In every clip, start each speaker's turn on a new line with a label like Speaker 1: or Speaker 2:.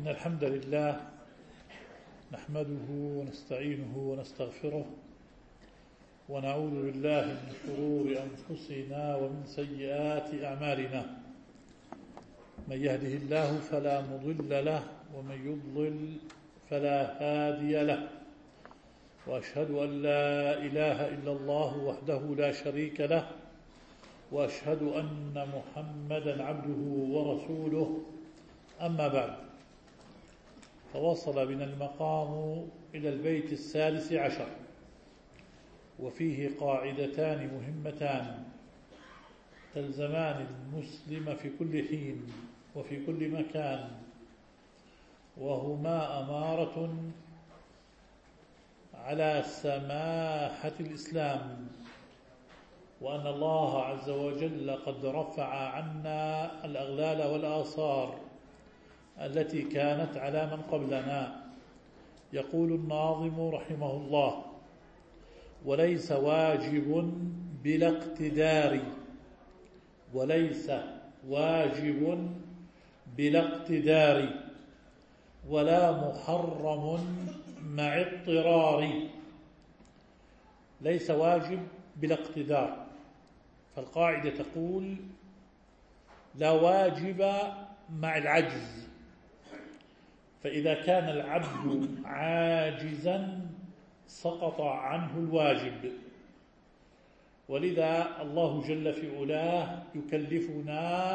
Speaker 1: إن الحمد لله نحمده ونستعينه ونستغفره ونعوذ بالله من شرور أنفسنا ومن سيئات أعمالنا. من يهده الله فلا مضل له ومن يضلل فلا هادي له، وأشهد أن لا إله إلا الله وحده لا شريك له، وأشهد أن محمدا عبده ورسوله. أما بعد، فوصل بنا المقام إلى البيت 16، وفيه قاعدتان مهمتان تلزمان المسلم في كل حين وفي كل مكان، وهما أمارة على سماحة الإسلام، وأن الله عز وجل قد رفع عنا الأغلال والآثار التي كانت على من قبلنا. يقول الناظم رحمه الله: وليس واجب بلا اقتدار، وليس واجب بلا اقتدار، ولا محرم مع اضطرار. ليس واجب بلا اقتدار، فالقاعدة تقول لا واجب مع العجز، فإذا كان العبد عاجزا سقط عنه الواجب. ولذا الله جل في علاه يكلفنا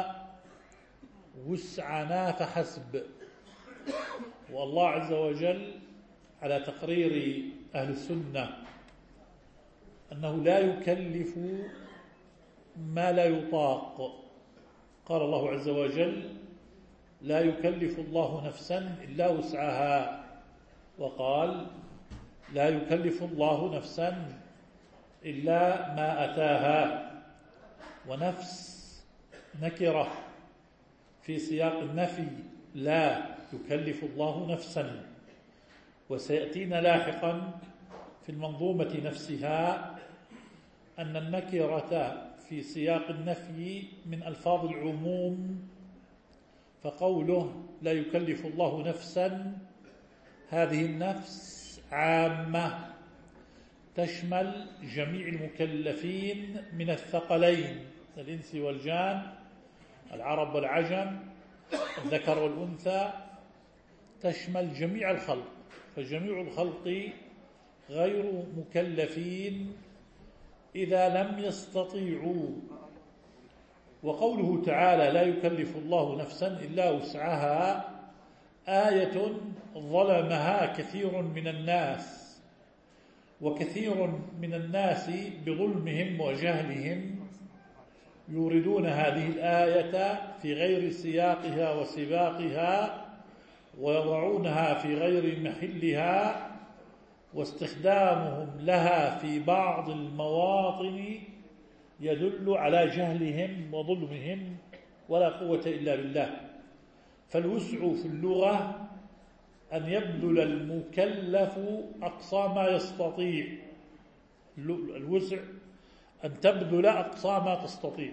Speaker 1: وسعنا فحسب. والله عز وجل على تقرير أهل السنة أنه لا يكلف ما لا يطاق. قال الله عز وجل: لا يكلف الله نفسا إلا وسعها. وقال: لا يكلف الله نفسا إلا ما أتاها. ونفس نكرة في سياق النفي، لا يكلف الله نفسا. وسيأتينا لاحقا في المنظومة نفسها أن النكرة في سياق النفي من ألفاظ العموم، فقوله لا يكلف الله نفسا، هذه النفس عامة تشمل جميع المكلفين من الثقلين، الإنس والجان، العرب والعجم، الذكر والأنثى، تشمل جميع الخلق. فجميع الخلق غير مكلفين إذا لم يستطيعوا. وقوله تعالى لا يكلف الله نفسا إلا وسعها آية ظلمها كثير من الناس، وكثير من الناس بظلمهم وجهلهم يوردون هذه الآية في غير سياقها وسباقها، ويضعونها في غير محلها، واستخدامهم لها في بعض المواطن يدل على جهلهم وظلمهم، ولا قوة إلا بالله. فالوسع في اللغة أن يبذل المكلف أقصى ما يستطيع. الوسع أن تبذل أقصى ما تستطيع.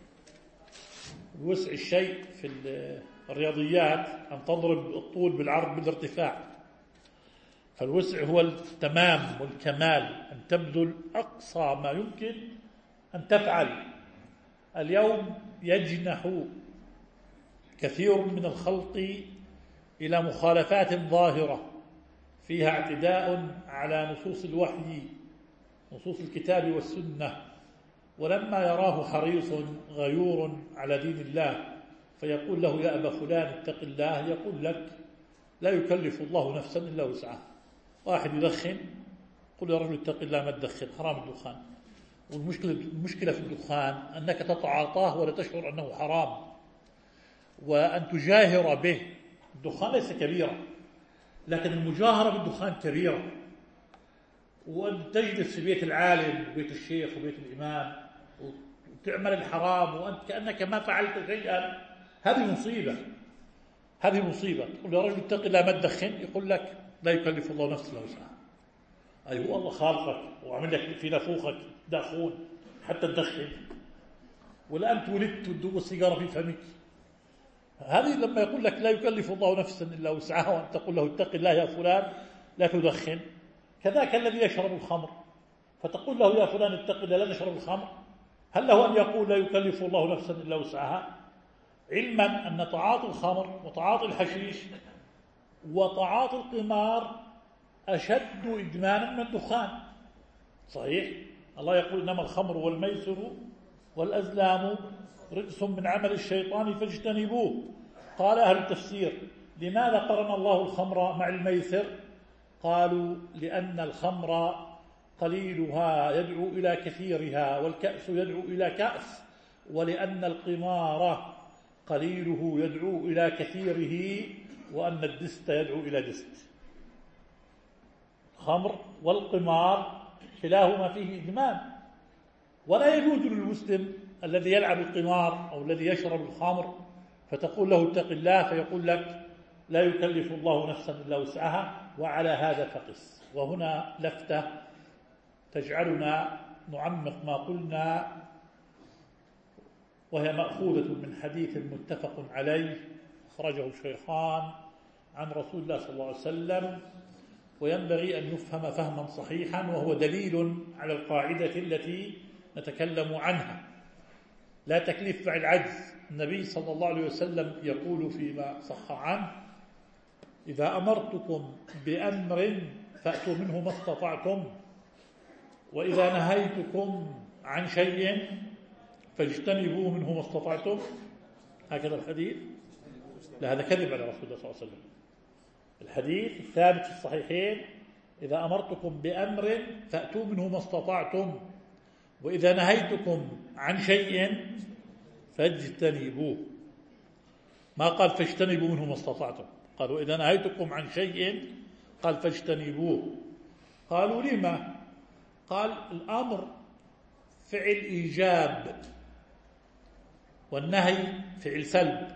Speaker 1: الوسع الشيء في الرياضيات أن تضرب الطول بالعرض بالارتفاع، فالوسع هو التمام والكمال، أن تبذل أقصى ما يمكن أن تفعل. اليوم يجنح كثير من الخلق إلى مخالفات ظاهرة فيها اعتداء على نصوص الوحي، نصوص الكتاب والسنة، ولما يراه حريص غيور على دين الله فيقول له: يا أبا فلان اتق الله، يقول لك: لا يكلف الله نفسا إلا وسعها. واحد يدخن، قل يا رجل اتق الله ما تدخن، حرام الدخان. والمشكلة في الدخان أنك تتعاطاه ولا تشعر أنه حرام، وأن تجاهر به. الدخان ليس كبيرا، لكن المجاهرة بالدخان كبيرة. وأن تجلس في بيت العالم وبيت الشيخ وبيت الإمام وتعمل الحرام وأنت كأنك ما فعلت شيئا، هذه مصيبة. هذه مصيبة. تقول يا رجل اتق الله ما تدخن، يقول لك: لا يكلف الله نفسا إلا وسعها. أي هو الله خالقك وعمل لك في نافوخك داخون حتى تدخن، ولا أنت ولدت وتدوب السيجارة في فمك. هذه لما يقول لك لا يكلف الله نفسا إلا وسعها، وأن تقول له اتق الله يا فلان لا تدخن. كذاك الذي يشرب الخمر فتقول له يا فلان اتق الله لا نشرب الخمر، هل له أن يقول لا يكلف الله نفسا إلا وسعها؟ علما أن تعاطي الخمر وتعاطي الحشيش وتعاطي القمار أشد إدمانا من الدخان. صحيح، الله يقول إنما الخمر والميسر والأزلام رجس من عمل الشيطان فاجتنبوه. قال أهل التفسير: لماذا قرن الله الخمر مع الميسر؟ قالوا: لأن الخمر قليلها يدعو إلى كثيرها، والكأس يدعو إلى كأس، ولأن القمار قليله يدعو إلى كثيره، وأن الدست يدعو إلى دست. الخمر والقمار كلاهما فيه إدمان، ولا يجوز للمسلم الذي يلعب القمار أو الذي يشرب الخمر فتقول له اتق الله فيقول لك لا يكلف الله نفسا إلا وسعها، وعلى هذا فقس. وهنا لفتة تجعلنا نعمق ما قلنا، وهي مأخوذة من حديث متفق عليه أخرجه الشيخان عن رسول الله صلى الله عليه وسلم، وينبغي أن يفهم فهما صحيحا، وهو دليل على القاعدة التي نتكلم عنها: لا تكليف مع العجز. النبي صلى الله عليه وسلم يقول فيما صح عنه: إذا أمرتكم بأمر فأتوا منه ما استطعتم، وإذا نهيتكم عن شيء فاجتنبوا منه ما استطعتم. هكذا الحديث. لا، هذا كذب على رسول الله صلى الله عليه وسلم. الحديث الثابت في الصحيحين: إذا أمرتكم بأمر فأتوا منه ما استطعتم، وإذا نهيتكم عن شيء فاجتنبوه. ما قال فاجتنبوا منه ما استطعتم، قالوا إذا نهيتكم عن شيء قال فاجتنبوه. قالوا لما؟ قال الأمر فعل إيجاب، والنهي فعل سلب.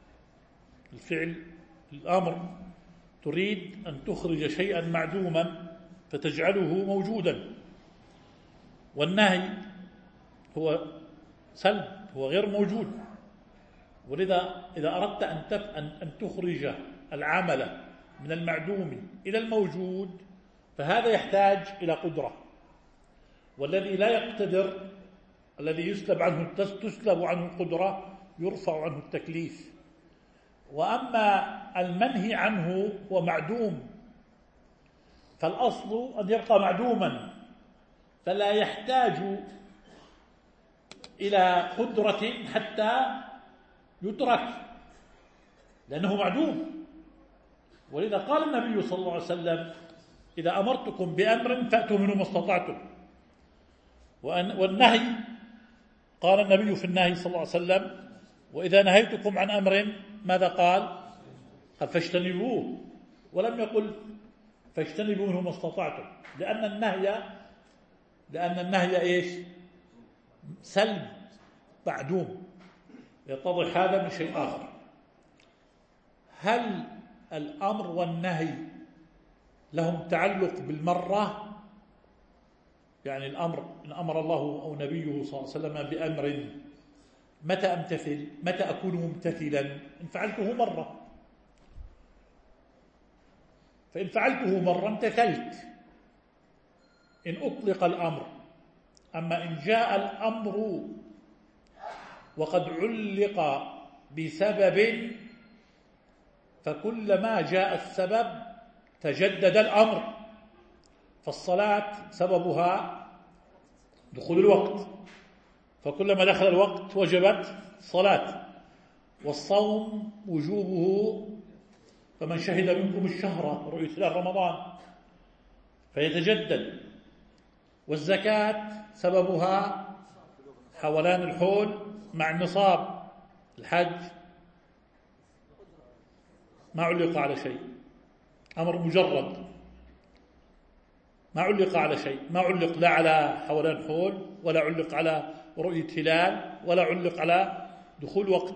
Speaker 1: الأمر تريد أن تخرج شيئا معدوما فتجعله موجودا، والنهي هو سلب، هو غير موجود. ولذا إذا أردت أن تخرج العمل من المعدوم إلى الموجود فهذا يحتاج إلى قدرة، والذي لا يقتدر، الذي تسلب عنه القدرة، يرفع عنه التكليف. وأما المنهي عنه هو معدوم، فالأصل أن يبقى معدوما، فلا يحتاج إلى قدرة حتى يترك، لأنه معدوم. ولذا قال النبي صلى الله عليه وسلم: إذا أمرتكم بأمر فأتوا منه ما استطعتم. والنهي قال النبي في النهي صلى الله عليه وسلم: وإذا نهيتكم عن أمر ماذا قال؟ قال فاجتنبوه، ولم يقل فاجتنبوا منه ما استطعتم، لأن النهي إيش؟ سلب معدوم. يتضح هذا من شيء آخر: هل الأمر والنهي لهم تعلق بالمرة؟ يعني الأمر إن أمر الله أو نبيه صلى الله عليه وسلم بأمر متى أمتثل؟ متى أكون ممتثلا؟ إن فعلته مرة، فإن فعلته مرة امتثلت إن أطلق الأمر. أما إن جاء الأمر وقد علق بسبب فكلما جاء السبب تجدد الأمر. فالصلاة سببها دخول الوقت، فكلما دخل الوقت وجبت الصلاة. والصوم وجوبه فمن شهد منكم الشهر رؤية هلال رمضان فيتجدد. والزكاة سببها حولان الحول مع النصاب. الحج ما علق على شيء، أمر مجرد، ما علق على شيء، ما علق لا على حولان حول، ولا علق على رؤية هلال، ولا علق على دخول وقت.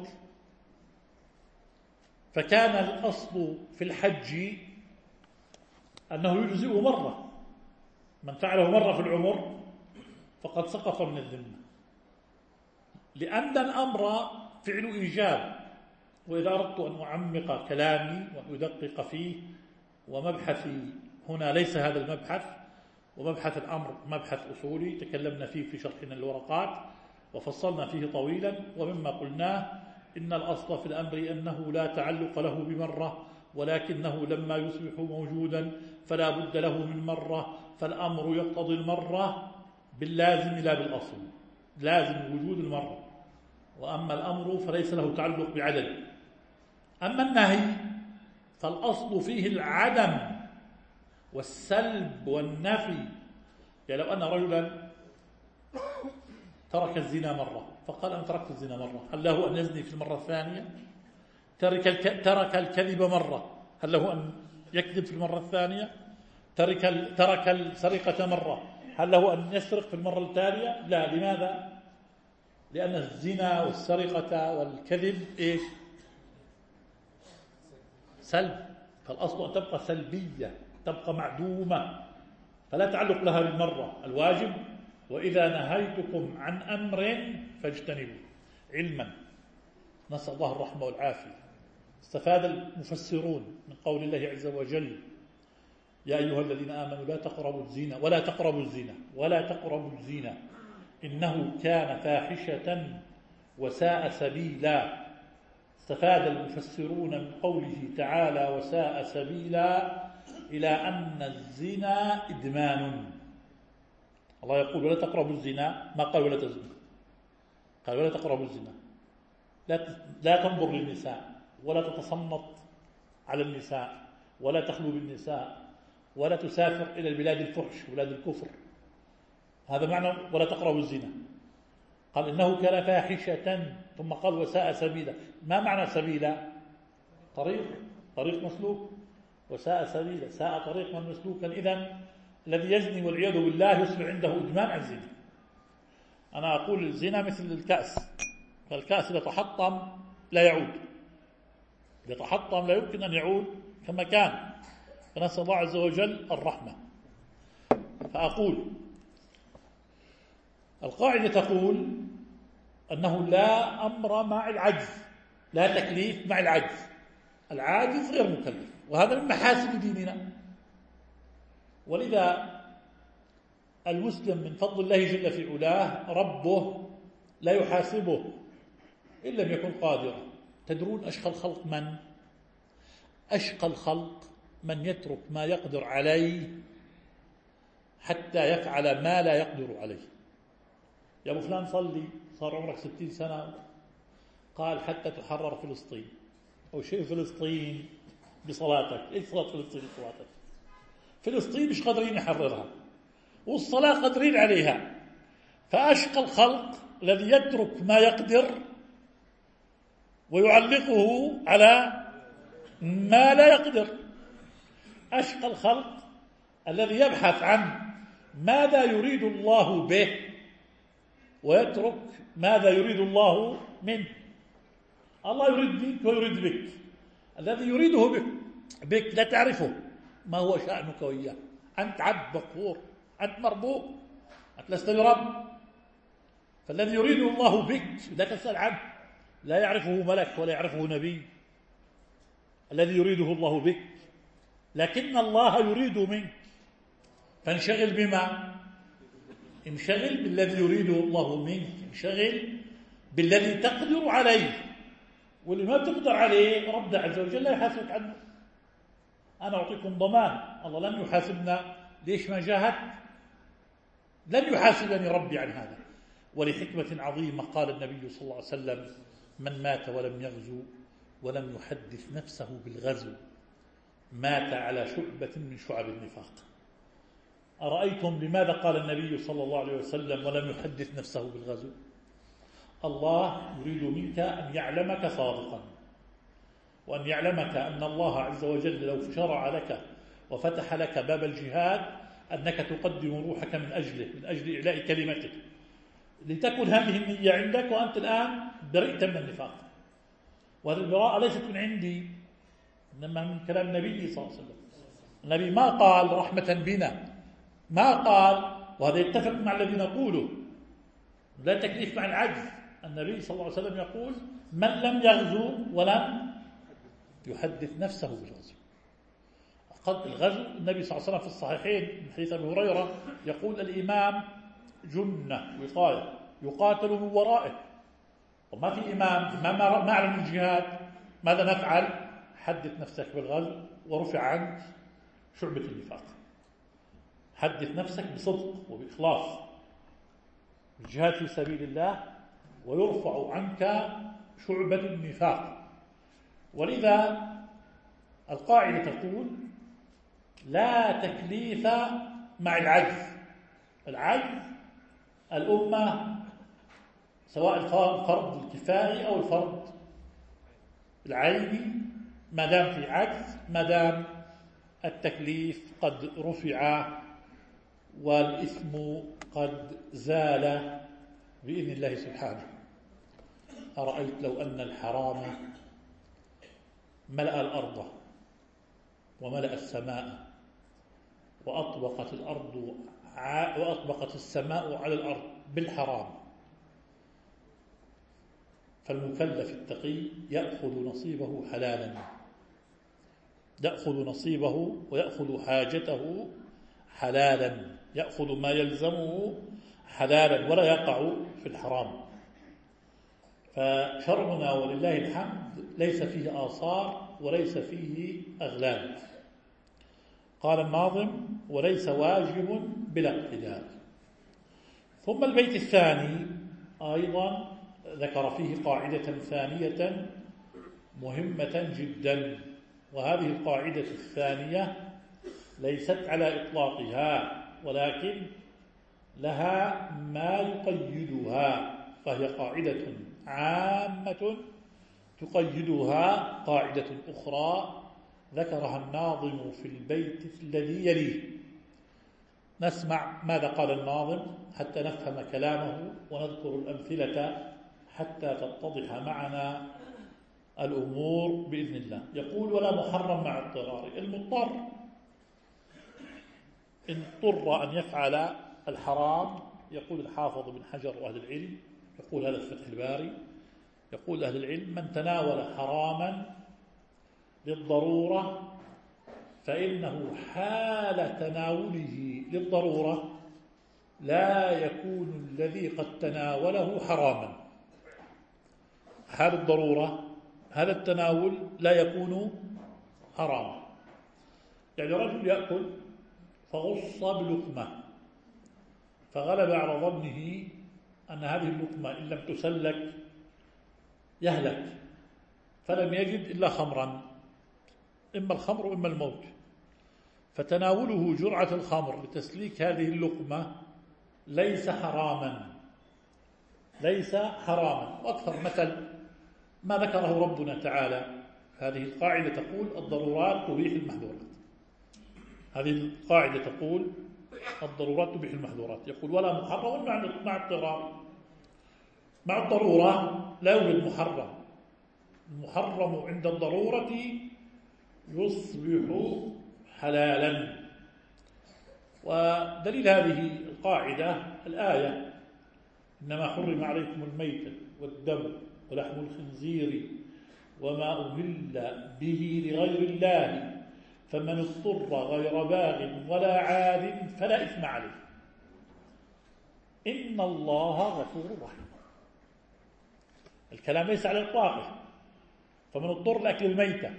Speaker 1: فكان الأصل في الحج أنه يجزئ مرة، من فعله مرة في العمر فقد سقط من الذمة، لأن الأمر فعل إيجاب، وإذا أردت أن أعمق كلامي وأدقق فيه، ومبحثي هنا ليس هذا المبحث، ومبحث الأمر مبحث أصولي تكلمنا فيه في شرحنا الورقات وفصلنا فيه طويلا. ومما قلناه إن الأصل في الأمر أنه لا تعلق له بمرة، ولكنه لما يصبح موجودا فلا بد له من مرة، فالأمر يقتضي المرة باللازم لا بالأصل، لازم وجود المرة. وأما الأمر فليس له تعلق بعدد. أما النهي فالأصل فيه العدم والسلب والنفي. يعني لو أن رجلا ترك الزنا مرة فقال أنا تركت الزنا مرة، هل له أن يزني في المرة الثانية؟ ترك الكذب مرة، هل له أن يكذب في المرة الثانية؟ ترك السرقة مرة، هل له أن يسرق في المرة التالية؟ لا. لماذا؟ لأن الزنا والسرقة والكذب إيش؟ سلب، فالأصل أن تبقى سلبية، تبقى معدومة، فلا تعلق لها بالمرة. الواجب وإذا نهيتكم عن أمر فاجتنبوا علما. نسأل الله الرحمة والعافية. استفاد المفسرون من قول الله عز وجل يا أيها الذين آمنوا لا تقربوا الزنا ولا تقربوا الزنا إنه كان فاحشة وساء سبيلا. استفاد المفسرون من قوله تعالى وساء سبيلا إلى أن الزنا إدمان. الله يقول ولا تقربوا الزنا، ما قال ولا تزنوا، قال ولا تقربوا الزنا. لا تنظر للنساء، ولا تتصنط على النساء، ولا تخلو بالنساء، ولا تسافر إلى البلاد الفحش بلاد الكفر. هذا معنى ولا تقربوا الزنا. قال إنه كان فاحشة، ثم قال وساء سبيلا. ما معنى سبيلا؟ طريق مسلوك. وساء سبيلا، ساء طريقا مسلوكا. إذن الذي يزني والعياذ بالله يصبح عنده إدمان على الزنا. أنا أقول الزنا مثل الكأس، فالكأس إذا تحطم لا يعود، إذا تحطم لا يمكن أن يعود كما كان. فنسأل الله عز وجل الرحمة. فأقول القاعدة تقول أنه لا أمر مع العجز، لا تكليف مع العجز. العاجز غير مكلف، وهذا من محاسن ديننا. ولذا المسلم من فضل الله جل في علاه ربه لا يحاسبه إن لم يكن قادرا. تدرون أشقى الخلق من؟ أشقى الخلق من يترك ما يقدر عليه حتى يفعل ما لا يقدر عليه. يا أبو فلان صلي، صار عمرك 60 سنة، قال حتى تحرر فلسطين. أو شيء فلسطين بصلاتك. إيش صلاة فلسطين بصلاتك؟ فلسطين مش قادرين يحررها، والصلاة قادرين عليها. فأشقى الخلق الذي يترك ما يقدر ويعلقه على ما لا يقدر. أشقى الخلق الذي يبحث عن ماذا يريد الله به ويترك ماذا يريد الله منه. الله يريد منك ويريد بك. الذي يريده بك لا تعرفه ما هو شأنك وإياه. أنت عبد مقهور، أنت مربوب، أنت لست برب. فالذي يريده الله بك لا تسأل عنه، لا يعرفه ملك ولا يعرفه نبي. الذي يريده الله بك، لكن الله يريد منك. فانشغل بما؟ انشغل بالذي يريده الله منك، انشغل بالذي تقدر عليه. واللي ما تقدر عليه ربنا عز وجل لا يحاسبك عنه. أنا أعطيكم ضمان، الله لم يحاسبنا ليش ما جاهدت، لن يحاسبني ربي عن هذا. ولحكمة عظيمة قال النبي صلى الله عليه وسلم من مات ولم يغزو ولم يحدث نفسه بالغزو مات على شعبة من شعب النفاق. أرأيتم لماذا قال النبي صلى الله عليه وسلم ولم يحدث نفسه بالغزو؟ الله يريد منك أن يعلمك صادقا، وأن يعلمك أن الله عز وجل لو شرع لك وفتح لك باب الجهاد أنك تقدم روحك من أجل إعلاء كلمتك، لتكن هذه النية عندك وأنت الآن برئت من النفاق. وهذه البراءة ليست من عندي، إنما من كلام النبي صلى الله عليه وسلم. النبي ما قال رحمة بنا، ما قال، وهذا يتفق مع الذي نقوله لا تكليف مع العجز. النبي صلى الله عليه وسلم يقول: من لم يغزو ولم يحدث نفسه بالغزو. الغزو، النبي صلى الله عليه وسلم في الصحيحين من حديث أبي هريرة يقول: الإمام جنة وقاية يقاتل من ورائه. وما في إمام ما أعلن الجهاد، ماذا نفعل؟ حدث نفسك بالغزو ورفع عنك شعبة النفاق. حدث نفسك بصدق وبإخلاص الجهاد في سبيل الله ويرفع عنك شعبة النفاق. ولذا القاعدة تقول: لا تكليف مع العجز. العجز الأمة سواء الفرض الكفائي أو الفرض العيني، ما دام في عجز، ما دام التكليف قد رفع والإثم قد زال بإذن الله سبحانه. أرأيت لو أن الحرام ملأ الأرض وملأ السماء وأطبقت السماء على الأرض بالحرام، فالمكلف التقي يأخذ نصيبه حلالا، يأخذ نصيبه ويأخذ حاجته حلالا، يأخذ ما يلزمه حلالا ولا يقع في الحرام. فشرعنا ولله الحمد ليس فيه آثار وليس فيه أغلال. قال الناظم: وليس واجب بلا اقتدار. ثم البيت الثاني أيضا ذكر فيه قاعدة ثانية مهمة جدا، وهذه القاعدة الثانية ليست على إطلاقها ولكن لها ما يقيدها، فهي قاعدة عامة تقيدها قاعدة أخرى ذكرها الناظم في البيت الذي يليه. نسمع ماذا قال الناظم حتى نفهم كلامه ونذكر الأمثلة حتى تتضح معنا الأمور بإذن الله. يقول: ولا محرم مع اضطرار. المضطر إن اضطر أن يفعل الحرام، يقول الحافظ بن حجر وأهل العلم، يقول هذا في فتح الباري، يقول أهل العلم: من تناول حراما للضرورة فإنه حال تناوله للضرورة لا يكون الذي قد تناوله حراما. حال الضرورة هذا التناول لا يكون حراما. يعني رجل يأكل فغص بلقمة فغلب على ظنه أن هذه اللقمة إن لم تسلك يهلك، فلم يجد إلا خمرا، إما الخمر وإما الموت، فتناوله جرعة الخمر لتسليك هذه اللقمة ليس حراما، ليس حراما. وأكثر مثل ما ذكره ربنا تعالى. هذه القاعدة تقول: الضرورات تبيح المحظورات. هذه القاعدة تقول: الضرورات تبيح المحظورات. يقول: ولا محرم مع اضطرار. مع الضرورة لا يوجد محرم. المحرم عند الضرورة يصبح حلالا. ودليل هذه القاعدة الآية: إنما حرم عليكم الميتة والدم ولحم الخنزير وما أهل به لغير الله فمن اضطر غير باغ ولا عاد فلا إثم عليه إن الله غفور رحيم. الكلام ليس على إطلاقه. فمن اضطر لأكل الميتة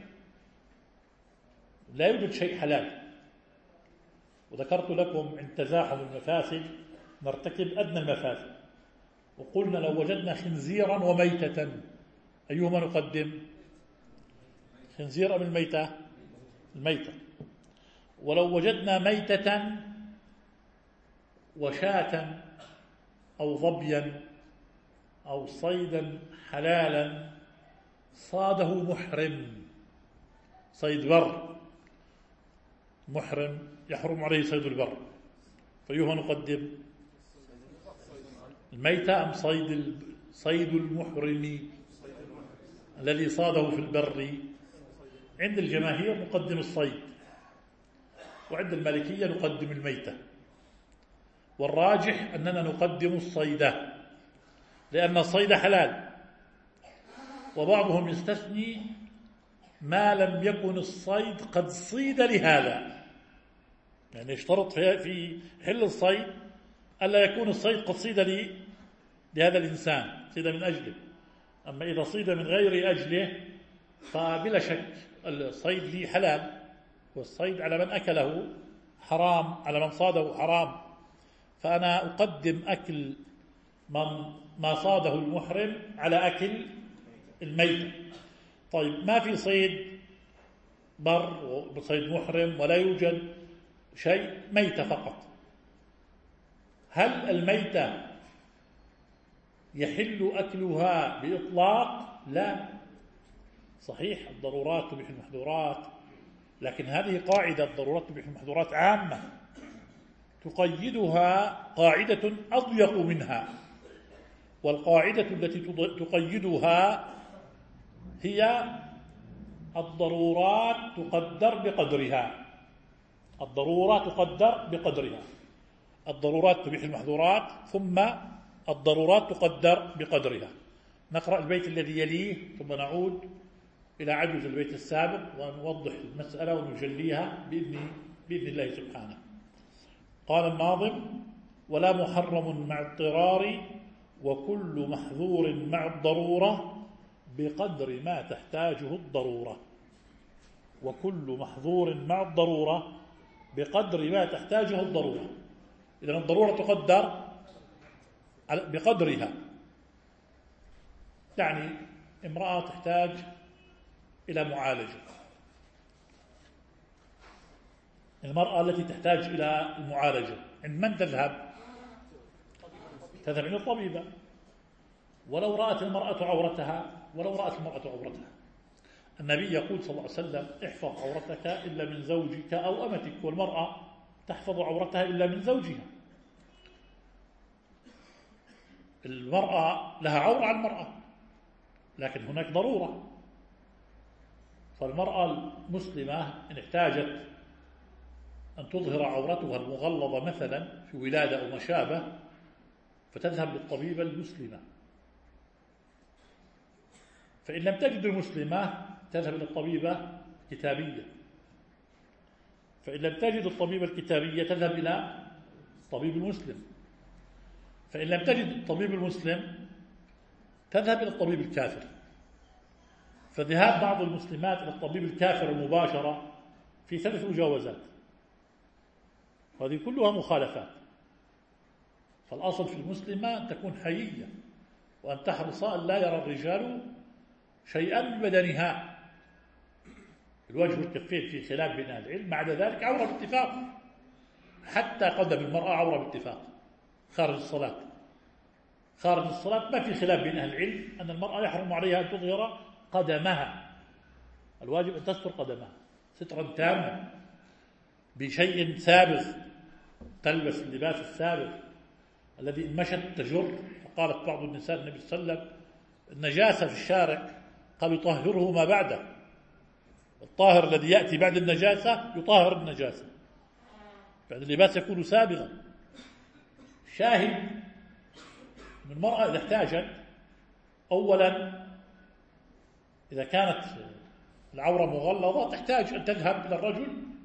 Speaker 1: لا يوجد شيء حلال. وذكرت لكم عند تزاحم المفاسد نرتكب أدنى المفاسد، وقلنا لو وجدنا خنزيرا وميتة أيهما نقدم؟ خنزير أم الميتة؟ الميتة. ولو وجدنا ميتة وشاة أو ظبيا أو صيدا حلالا صاده محرم، صيد بر، محرم يحرم عليه صيد البر، فأيهما نقدم؟ الميتة أم صيد المحرم الذي صاده في البر؟ عند الجماهير نقدم الصيد، وعند المالكية نقدم الميتة، والراجح أننا نقدم الصيد. لأن الصيد حلال، وبعضهم يستثني ما لم يكن الصيد قد صيد لهذا، يعني يشترط في حل الصيد ألا يكون الصيد قد صيد لهذا الإنسان، صيد من أجله. أما إذا صيد من غير أجله فبلا شك الصيد لي حلال، والصيد على من أكله حرام، على من صاده حرام. فأنا أقدم أكل ما صاده المحرم على أكل الميت. طيب ما في صيد بر وصيد محرم ولا يوجد شيء، ميتة فقط، هل الميتة يحل أكلها بإطلاق؟ لا، صحيح الضرورات تبيح المحظورات، لكن هذه قاعدة الضرورات تبيح المحظورات عامة، تقيدها قاعدة أضيق منها، والقاعدة التي تقيدها هي الضرورات تقدر بقدرها. الضرورات تقدر بقدرها، الضرورات تبيح المحظورات، ثم الضرورات تقدر بقدرها. نقرأ البيت الذي يليه ثم نعود إلى عجز البيت السابق ونوضح المسألة ونجليها بإذن الله سبحانه. قال الناظم: ولا محرم مع اضطرار، وكل محظور مع الضرورة بقدر ما تحتاجه الضرورة. وكل محظور مع الضرورة بقدر ما تحتاجه الضرورة. إذن الضرورة تقدر بقدرها، يعني امرأة تحتاج إلى معالجة، المرأة التي تحتاج إلى المعالجة عند من تذهب؟ تذهب عند الطبيبة. ولو رأت المرأة عورتها النبي يقول صلى الله عليه وسلم: احفظ عورتك إلا من زوجك أو أمتك. والمرأة تحفظ عورتها إلا من زوجها. المرأة لها عورة على المرأة، لكن هناك ضرورة. فالمرأة المسلمة إن احتاجت أن تظهر عورتها المغلظة مثلا في ولادة أو ما شابه فتذهب للطبيبة المسلمة. فإن لم تجد المسلمة تذهب إلى الطبيبة الكتابية. فإن لم تجد الطبيبة الكتابية تذهب إلى الطبيب المسلم. فإن لم تجد الطبيب المسلم تذهب إلى الطبيب الكافر. فذهاب بعض المسلمات إلى الطبيب الكافر المباشرة في 3 مجاوزات، وهذه كلها مخالفات. فالأصل في المسلمة أن تكون حيية، وأن تحرص أن لا يرى الرجال شيئا من بدنها. الوجه والكفين في خلاف بين أهل العلم، مع ذلك عورة باتفاق، حتى قدم المرأة عورة باتفاق خارج الصلاة ما في خلاف بين أهل العلم أن المرأة يحرم عليها أن تظهر قدمها، الواجب أن تستر قدمها سترا تاما بشيء سابغ، تلبس اللباس السابغ الذي إن مشت تجر. فقالت بعض النساء النبي صلى الله عليه وسلم: النجاسة في الشارع قال يطهره ما بعده، الطاهر الذي يأتي بعد النجاسة يطهر النجاسة، بعد اللباس يكون سابغا. شاهد من المرأة إذا احتاجت، أولا إذا كانت العورة مغلظة تحتاج أن تذهب إلى الرجل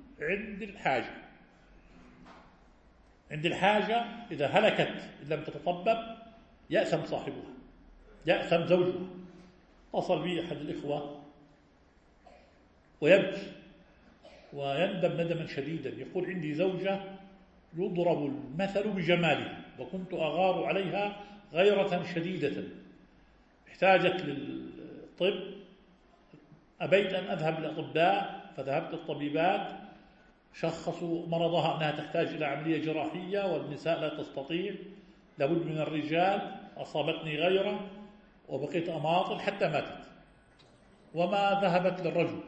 Speaker 1: عند الحاجة. إذا هلكت إن لم تتطبب يأثم صاحبها، يأثم زوجها. اتصل بي أحد الإخوة ويبكي ويندم ندما شديدا، يقول: عندي زوجة يضرب المثل بجمالها، وكنت أغار عليها غيرة شديدة، احتاجت للطب، أبيت أن أذهب للأطباء، فذهبت الطبيبات، شخصوا مرضها أنها تحتاج إلى عملية جراحية والنساء لا تستطيع، لابد من الرجال، أصابتني غيرة وبقيت أماطل حتى ماتت وما ذهبت للرجل.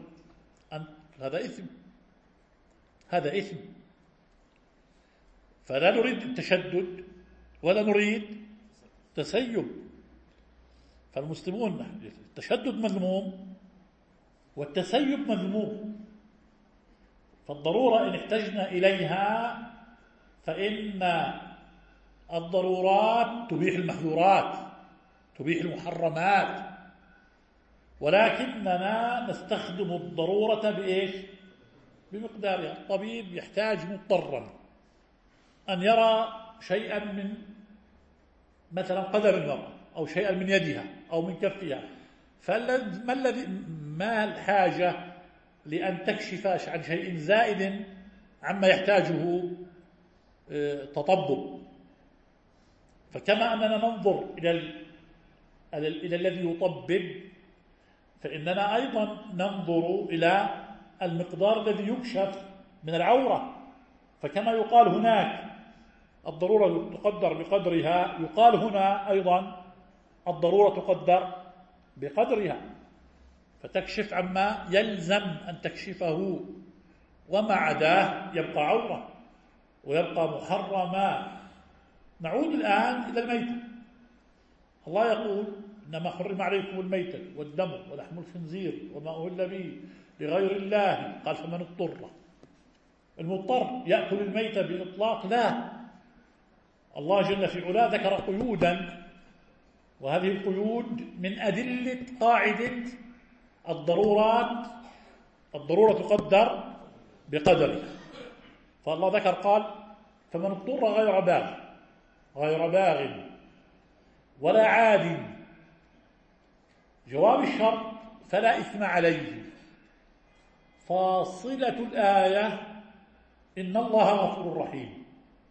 Speaker 1: هذا إثم. فلا نريد التشدد ولا نريد تسيب. فالمسلمون التشدد مذموم والتسيب مذموم. فالضرورة إن احتجنا إليها فإن الضرورات تبيح المحظورات، تبيح المحرمات، ولكننا نستخدم الضرورة بإيش؟ بمقدارها. الطبيب يحتاج مضطرا أن يرى شيئا من مثلا قدم المرأة أو شيئا من يدها أو من كفها، ما الحاجة لأن تكشف عن شيء زائد عما يحتاجه تطبب؟ فكما أننا ننظر إلى الذي يطبب، فإننا أيضا ننظر إلى المقدار الذي يكشف من العورة. فكما يقال هناك الضرورة تقدر بقدرها، يقال هنا أيضا الضرورة تقدر بقدرها، فتكشف عما يلزم أن تكشفه، وما عداه يبقى عورة ويبقى محرما. نعود الآن إلى الميتة. الله يقول: إنما حرم عليكم الميتة والدم ولحم الخنزير وما أهل به لغير الله. قال: فمن اضطر. المضطر يأكل الميتة بإطلاق؟ لا، الله جل في علاه ذكر قيودا، وهذه القيود من أدلة قاعدة الضرورة تقدر بقدرها. فالله ذكر قال: فمن اضطر غير باغ ولا عاد. جواب الشرط: فلا إثم عليه. فاصلة الآية: إن الله غفور رحيم.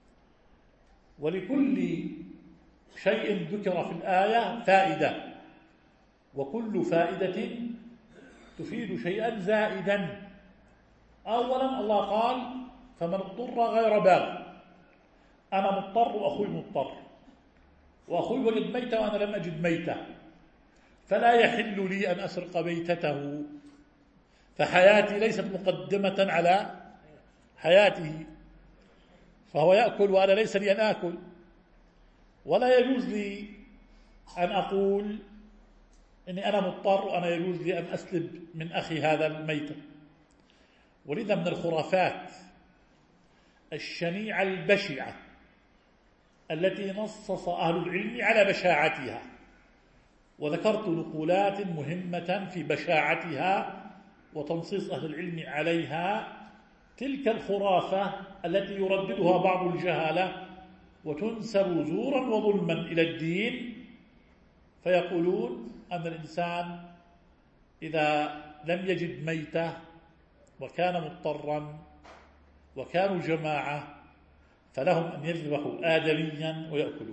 Speaker 1: ولكل شيء ذكر في الآية فائدة، وكل فائدة تفيد شيئا زائدا. أولا الله قال: فمن اضطر غير باغ. أنا مضطر وأخوي مضطر، وأخوي وجد ميتة وأنا لم أجد ميتة، فلا يحل لي أن أسرق ميتته، فحياتي ليست مقدمة على حياته، فهو يأكل وأنا ليس لي أن آكل. ولا يجوز لي أن أقول إني أنا مضطر وأنا يجوز لي أن أسلب من أخي هذا الميتة. ولذا من الخرافات الشنيعة البشعة التي نصص أهل العلم على بشاعتها، وذكرت نقولات مهمة في بشاعتها وتنصيص أهل العلم عليها. تلك الخرافة التي يرددها بعض الجهلة وتنسب زورا وظلما إلى الدين، فيقولون أن الإنسان إذا لم يجد ميتة وكان مضطرا وكانوا جماعة فلهم أن يذبحوا آدميا ويأكلوه.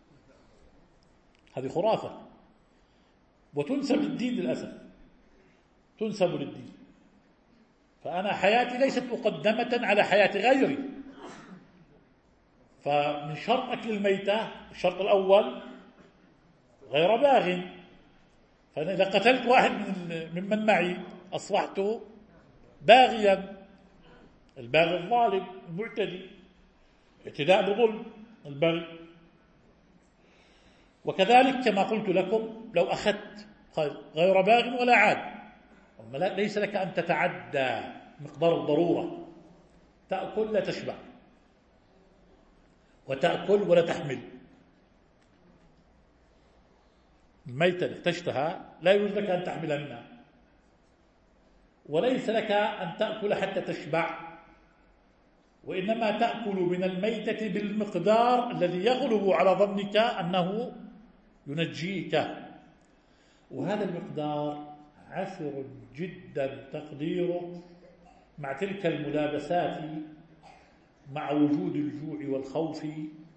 Speaker 1: هذه خرافة وتنسب للدين، للأسف تنسب للدين. فأنا حياتي ليست مقدمة على حياة غيري. فمن شرط أكل الميتة الشرط الأول غير باغ. فأنا إذا قتلت واحد ممن معي أصبحت باغيا. الباغي الظالم المعتدي، اعتداء بظلم البغي. وكذلك كما قلت لكم لو أخذت غير باغ ولا عاد، ليس لك أن تتعدى مقدار الضرورة. تأكل لا تشبع، وتأكل ولا تحمل. الميتة اللي احتجتها لا يجوز لك أن تحمل منها، وليس لك أن تأكل حتى تشبع، وإنما تأكل من الميتة بالمقدار الذي يغلب على ظنك أنه ينجيك. وهذا المقدار عسر جدا تقديره مع تلك الملابسات، مع وجود الجوع والخوف.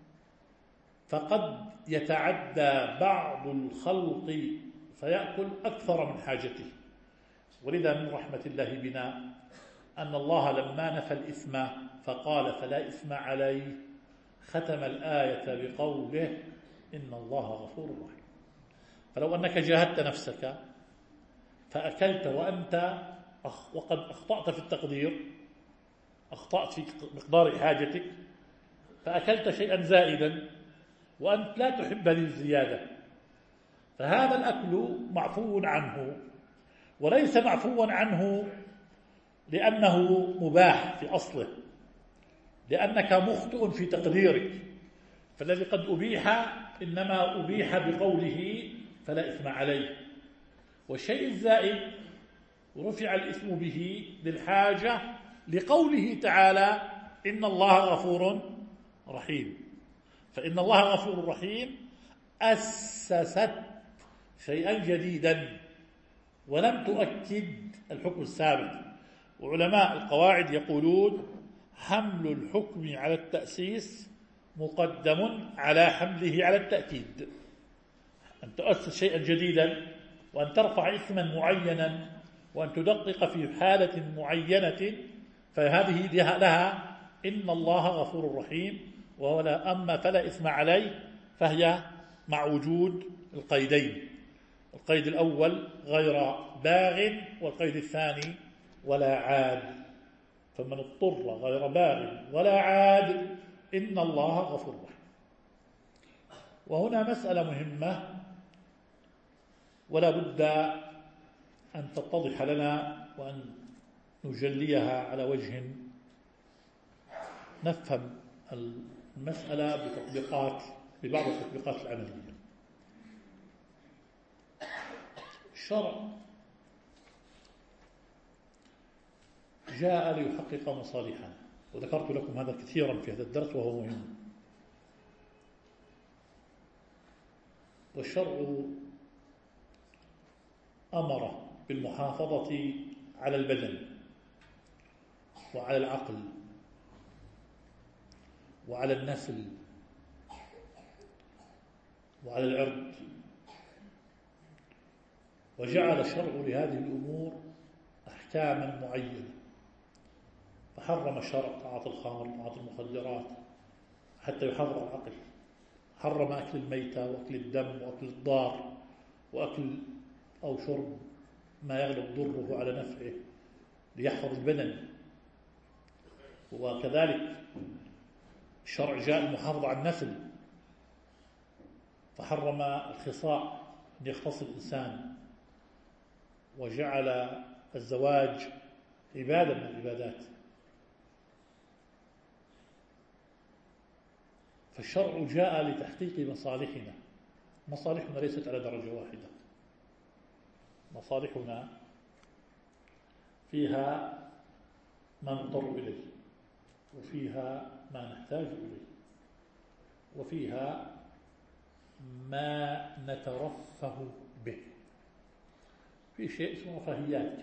Speaker 1: فقد يتعدى بعض الخلق فيأكل أكثر من حاجته. ولذا من رحمة الله بنا أن الله لما نفى الإثم فقال: فلا إثم عليه، ختم الآية بقوله: إن الله غفور رحيم. فلو أنك جاهدت نفسك فأكلت وقد أخطأت في التقدير، أخطأت في مقدار حاجتك، فأكلت شيئا زائدا وأنت لا تحب هذه الزيادة، فهذا الأكل معفو عنه. وليس معفوا عنه لأنه مباح في أصله، لأنك مخطئ في تقديرك. فالذي قد أبيح إنما أبيح بقوله فلا إثم عليه. والشيء الزائد رفع الإثم به للحاجة لقوله تعالى إن الله غفور رحيم. فإن الله غفور رحيم أسست شيئا جديدا ولم تؤكد الحكم السابق. وعلماء القواعد يقولون حمل الحكم على التأسيس مقدم على حمله على التأكيد. أن تؤسس شيئا جديدا وأن ترفع إثما معينا وأن تدقق في حالة معينة، فهذه لها إن الله غفور رحيم، ولا أما فلا إثم عليه فهي مع وجود القيدين. القيد الأول غير باغ، والقيد الثاني ولا عاد. فمن اضطر غير باغ ولا عاد إن الله غفور رحيم. وهنا مسألة مهمة ولا بد أن تتضح لنا وأن نجليها على وجه نفهم المسألة ببعض التطبيقات العملية. الشرع جاء ليحقق مصالحنا، وذكرت لكم هذا كثيرا في هذا الدرس وهو مهم. والشرع أمر بالمحافظة على البدن وعلى العقل وعلى النسل وعلى العرض، وجعل الشرع لهذه الأمور أحكاما معينة. فحرم الشرع تعاطي الخمر وتعاطي المخدرات حتى يحرر العقل. حرم أكل الميتة وأكل الدم وأكل الضار وأكل أو شرب ما يغلب ضره على نفعه ليحفظ البدن. وكذلك الشرع جاء المحافظة على النسل، فحرم الخصاء أن يختص الإنسان، وجعل الزواج عبادة من العبادات. فالشرع جاء لتحقيق مصالحنا. مصالحنا ليست على درجة واحدة. مصالحنا فيها ما نضطر إليه، وفيها ما نحتاج إليه، وفيها ما نترفه به. في شيء اسمه رفاهيات،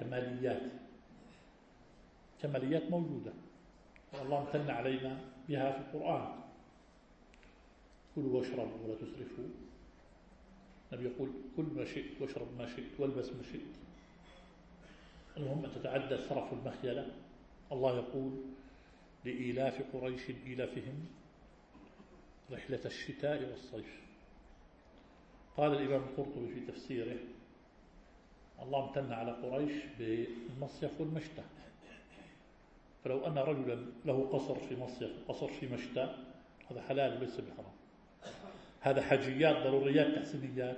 Speaker 1: كماليات موجودة والله امتن علينا بها في القرآن. كلوا واشربوا ولا تسرفوا. النبي يقول كل ما شئت واشرب ما شئت والبس ما شئت. المهم أن تتعدى السرف والمخيلة. الله يقول لإيلاف قريش إيلافهم رحلة الشتاء والصيف. قال الإمام القرطبي في تفسيره الله امتن على قريش بالمصيف والمشتى. فلو أن رجلا له قصر في مصيف وقصر في مشتى هذا حلال وليس بحرام. هذا حاجيات، ضروريات، تحسينيات،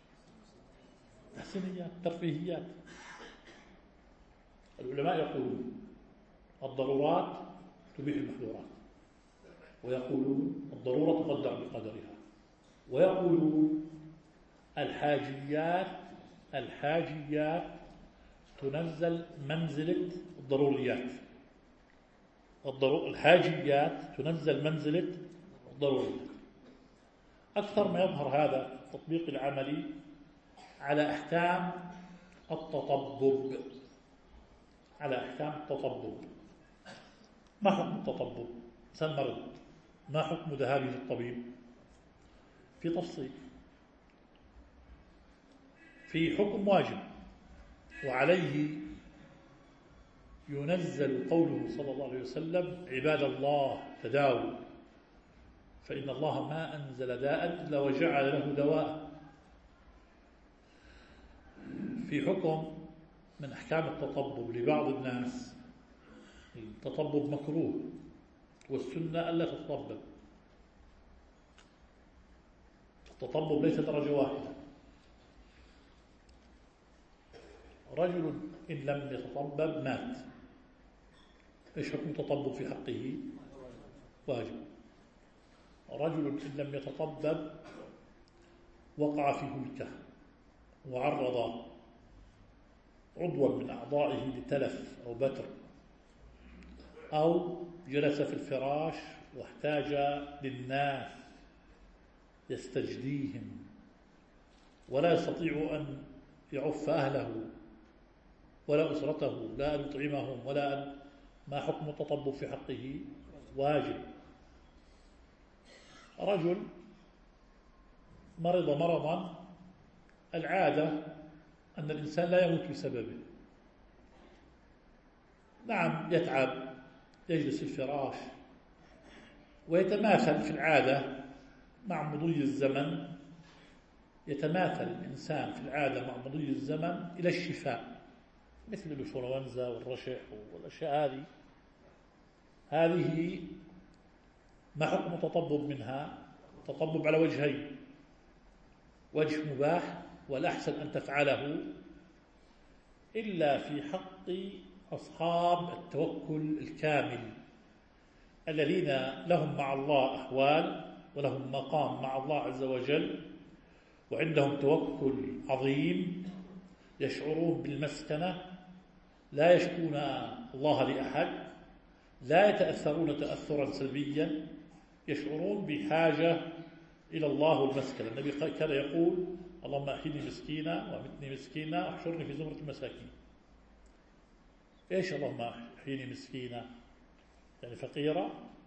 Speaker 1: ترفيهيات. العلماء يقولون الضرورات تبيح المحظورات، ويقولون الضرورة تقدر بقدرها، ويقولون الحاجيات تنزل منزلة الضروريات. الحاجيات تنزل منزلة الضروريات. أكثر ما يظهر هذا التطبيق العملي على أحكام التطبب. ما حكم التطبب؟ إنسان مرض، ما حكم ذهابه للطبيب؟ في تفصيل. في حكم واجب، وعليه ينزل قوله صلى الله عليه وسلم عباد الله تداووا فإن الله ما أنزل داء إلا وجعل له دواء. في حكم من أحكام التطبب لبعض الناس، التطبب مكروه، والسنة ألا تتطبب. التطبب ليس درجة واحدة. رجل إن لم يتطبب مات، إيش حكم التطبب في حقه؟ واجب. رجل إن لم يتطبب وقع في هلكة وعرض عضوا من أعضائه لتلف أو بتر، أو جلس في الفراش واحتاج للناس يستجديهم ولا يستطيع أن يعف أهله ولا أسرته، لا أن يطعمهم ولا أن، ما حكم التطبب في حقه؟ واجب. رجل مرض مرضا العادة أن الإنسان لا يموت بسببه، نعم يتعب، يجلس في الفراش ويتماثل في العادة مع مضي الزمن، يتماثل الإنسان في العادة مع مضي الزمن إلى الشفاء، مثل الإنفلونزا والرشح والأشياء هذه ما حكم التطبب منها؟ تطبب على وجهين: وجه مباح والأحسن أن تفعله إلا في حق أصحاب التوكل الكامل الذين لهم مع الله أحوال ولهم مقام مع الله عز وجل وعندهم توكل عظيم، يشعرون بالمسكنة، لا يشكون الله لأحد، لا يتأثرون تأثرا سلبيا، يشعرون بحاجة إلى الله والمسكنة. النبي كان يقول: اللهم أحيني مسكينا وأمتني مسكينا واحشرني في زمرة المساكين. إيش اللهم أحيني مسكينا؟ يعني فقيرة.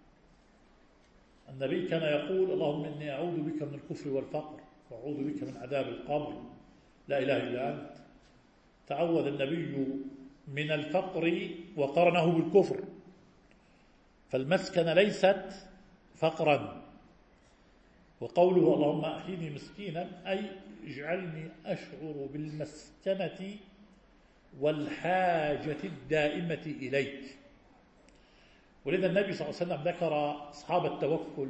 Speaker 1: النبي كان يقول: اللهم إني أعوذ بك من الكفر والفقر وأعوذ بك من عذاب القبر، لا إله إلا أنت. تعوذ النبي من الفقر وقرنه بالكفر، فالمسكنة ليست فقرا. وقوله اللهم أحيني مسكينا أي اجعلني أشعر بالمسكنة والحاجة الدائمة إليك. ولذا النبي صلى الله عليه وسلم ذكر أصحاب التوكل،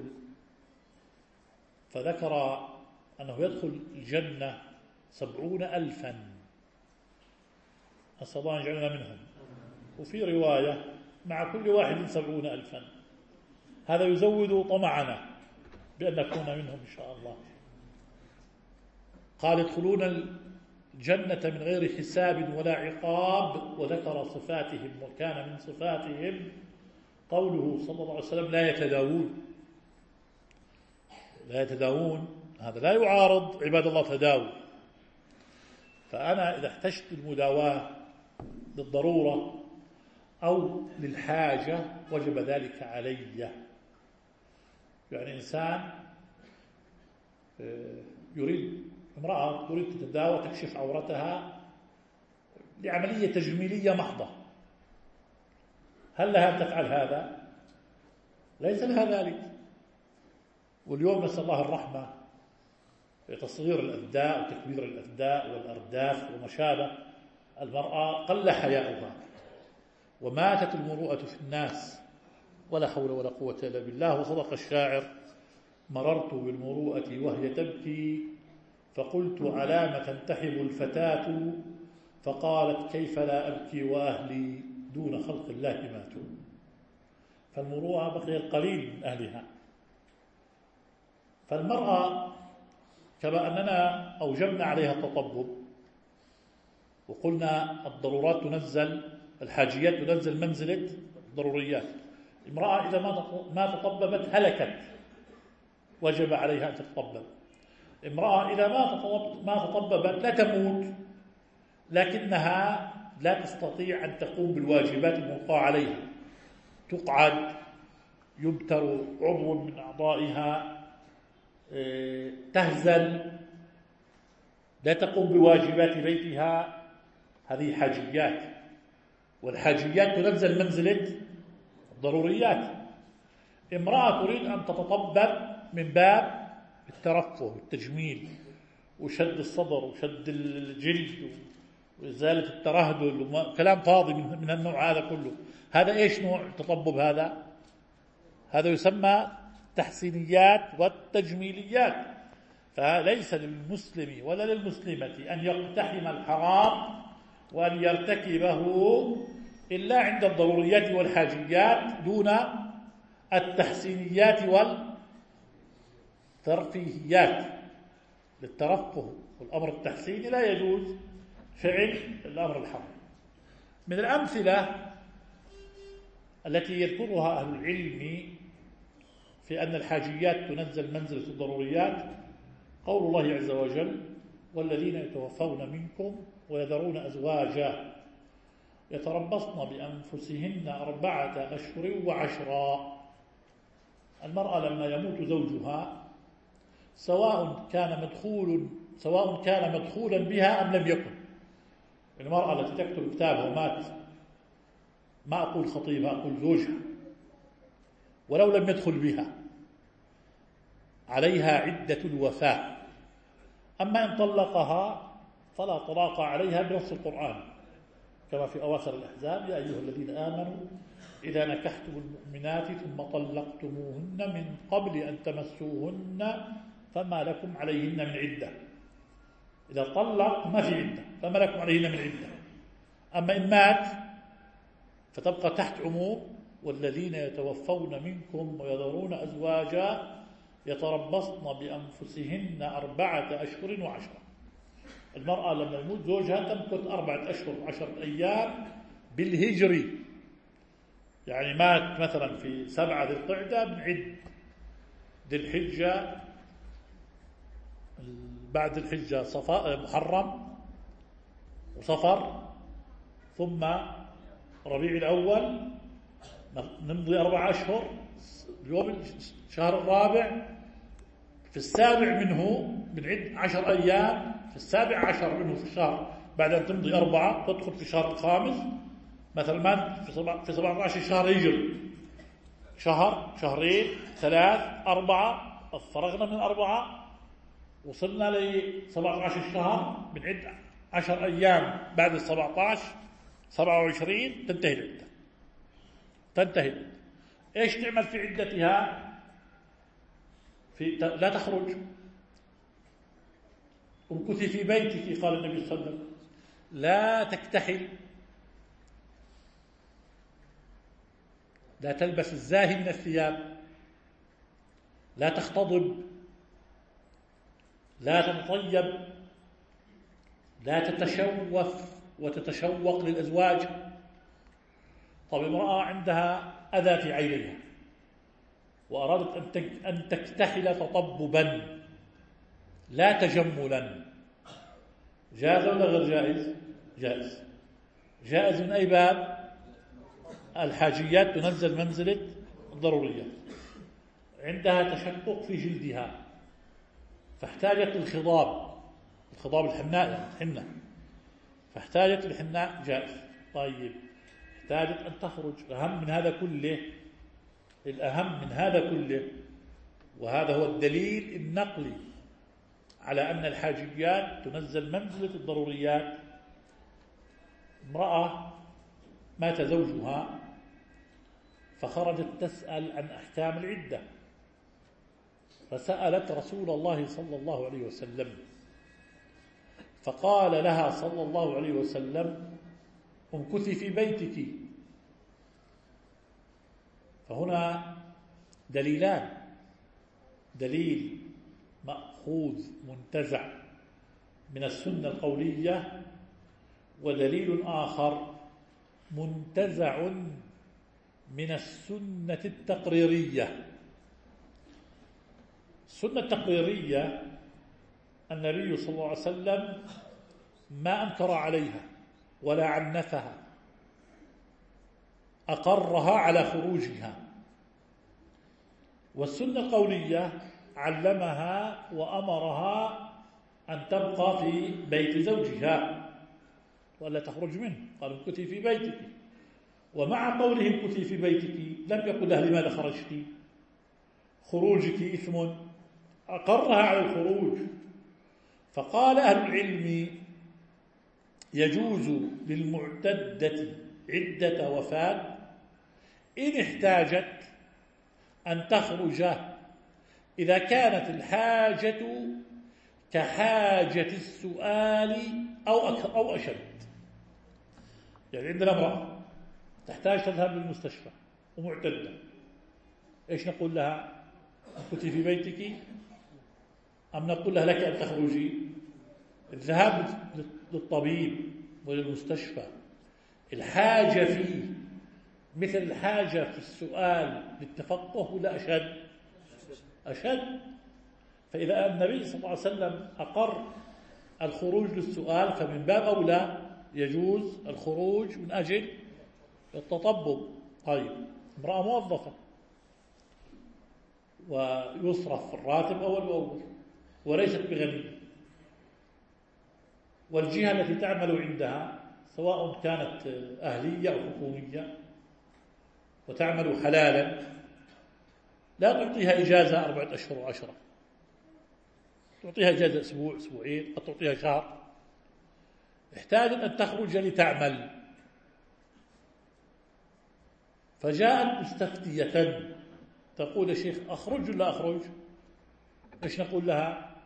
Speaker 1: فذكر أنه يدخل الجنة 70,000، أسأل الله أن يجعلنا منهم. وفي رواية مع كل واحد 70,000. هذا يزود طمعنا بأن نكون منهم إن شاء الله. قال: يدخلون الجنة من غير حساب ولا عقاب، وذكر صفاتهم، وكان من صفاتهم قوله صلى الله عليه وسلم: لا يتداوون. لا يتداوون هذا لا يعارض عباد الله تداوي. فأنا إذا احتجت المداواة للضرورة أو للحاجة وجب ذلك علي. يعني إنسان يريد، امرأة تريد تتداوى تكشف عورتها لعملية تجميلية محضة، هل لها أن تفعل هذا؟ ليس لها ذلك. واليوم نسأل الله الرحمة في تصغير الأثداء وتكبير الأثداء والأرداف وما شابه، المرأة قل حياؤها وماتت المروءة في الناس، ولا حول ولا قوة إلا بالله. وصدق الشاعر: مررت بالمروءة وهي تبكي فقلت على ما تنتحب الفتاة، فقالت كيف لا أبكي وأهلي دون خلق الله ماتوا. فالمروءة بقي القليل من أهلها. فالمرأة كما أننا أوجبنا عليها التطبب وقلنا الضرورات تنزل، الحاجيات تنزل منزلة الضروريات، المرأة إذا ما تطببت هلكت، وجب عليها أن تتطبب. امرأة إذا ما تطببت لا تموت، لكنها لا تستطيع أن تقوم بالواجبات الموقعة عليها، تقعد، يبتر عضو من أعضائها، تهزل، لا تقوم بواجبات بيتها. هذه حاجيات، والحاجيات تنزل منزلة الضروريات. امرأة تريد أن تتطبب من باب الترفه والتجميل وشد الصدر وشد الجلد وإزالة الترهدل وكلام فاضي من النوع هذا كله. هذا إيش نوع التطبب؟ هذا يسمى تحسينيات والتجميليات. فليس للمسلم ولا للمسلمة أن يقتحم الحرام وأن يرتكبه إلا عند الضروريات والحاجيات دون التحسينيات والترفيهيات. للترفه والأمر التحسيني لا يجوز فعل الأمر الحرام. من الأمثلة التي يذكرها أهل العلم في أن الحاجيات تنزل منزلة الضروريات قول الله عز وجل: والذين يتوفون منكم ويذرون أزواجا يتربصن بأنفسهن 4 أشهر وعشرا. المرأة لما يموت زوجها سواء كان مدخولا بها أم لم يكن. المرأة التي تكتب كتابها ومات، ما أقول خطيبها، أقول زوجها، ولو لم يدخل بها عليها عدة الوفاة. أما إن طلقها فلا طلاق عليها بنص القرآن كما في أواخر الأحزاب: يا أيها الذين آمنوا إذا نكحتم المؤمنات ثم طلقتموهن من قبل أن تمسوهن فما لكم عليهن من عدة. إذا طلق ما في عدة، فما لكم عليهن من عدة. أما إن مات فتبقى تحت عموم: والذين يتوفون منكم ويذرون أزواجا يتربصن بأنفسهن 4 أشهر وعشرا. المرأة لما يموت زوجها تمكث 4 أشهر و10 أيام بالهجري، يعني مات مثلا في 7 ذي القعدة، بنعد ذي الحجة، بعد الحجة محرم وصفر ثم ربيع الأول، نمضي 4 أشهر. يوم الشهر الرابع في 7 منه بنعد 10 أيام، في 17 منه في الشهر بعد أن تمضي 4 تدخل في الشهر الخامس. مثلا ما في 17 شهر يجري شهر، شهرين، 3، 4، فرغنا من 4 وصلنا ل 17 شهر، بنعد 10 أيام بعد 17، 27 تنتهي العدة. إيش تعمل في عدتها؟ لا تخرج، امكثي في بيتك. قال النبي صلى الله عليه وسلم: لا تكتحل، لا تلبس الزاهي من الثياب، لا تختضب، لا تتطيب، لا تتشوف وتتشوق للأزواج. طب امرأة عندها أذى في عينيها وأرادت أن تكتحل تطببا لا تجملا، جاز ولا غير جائز؟ جائز. جائز من أي باب؟ الحاجيات تنزل منزلة الضروريات. عندها تشقق في جلدها فاحتاجت للخضاب، الخضاب الحناء، فاحتاجت للحناء، جائز. طيب احتاجت أن تخرج، الأهم من هذا كله، وهذا هو الدليل النقلي على أن الحاجيات تنزل منزلة الضروريات. امرأة مات زوجها فخرجت تسأل عن أحكام العدة، فسألت رسول الله صلى الله عليه وسلم، فقال لها صلى الله عليه وسلم: امكثي في بيتك. فهنا دليلان: دليل مأخوذ منتزع من السنة القولية، ودليل آخر منتزع من السنة التقريرية. السنة التقريرية النبي صلى الله عليه وسلم ما أنكر عليها ولا عنفها، أقرها على خروجها. والسنة القولية علمها وأمرها أن تبقى في بيت زوجها ولا تخرج منه، قال: امكثي في بيتك. ومع قوله امكثي في بيتك لم يقل لها: لماذا خرجت؟ خروجك إثم، أقرها على الخروج. فقال أهل العلم: يجوز للمعتدة عدة وفاة إن احتاجت أن تخرج إذا كانت الحاجة كحاجة السؤال أو أشد. يعني عندنا امرأة تحتاج تذهب للمستشفى ومعتدة، إيش نقول لها؟ امكثي في بيتك أم نقول لها لك أن تخرجي؟ الذهاب للطبيب وللمستشفى الحاجة فيه مثل الحاجة في السؤال للتفقه ولا أشد؟ أشد. فإذا النبي صلى الله عليه وسلم أقر الخروج للسؤال فمن باب أولى يجوز الخروج من أجل التطبب. طيب، امرأة موظفة ويصرف الراتب أول بأول وليست بغنية، والجهة التي تعمل عندها سواء كانت أهلية أو حكومية وتعمل حلالا لا تعطيها إجازة 4 أشهر و10، تعطيها إجازة أسبوع أسبوعين، قد تعطيها شهر. احتاجت أن تخرج لتعمل، فجاءت مستفتية تقول: يا شيخ أخرج ولا أخرج؟ إيش نقول لها؟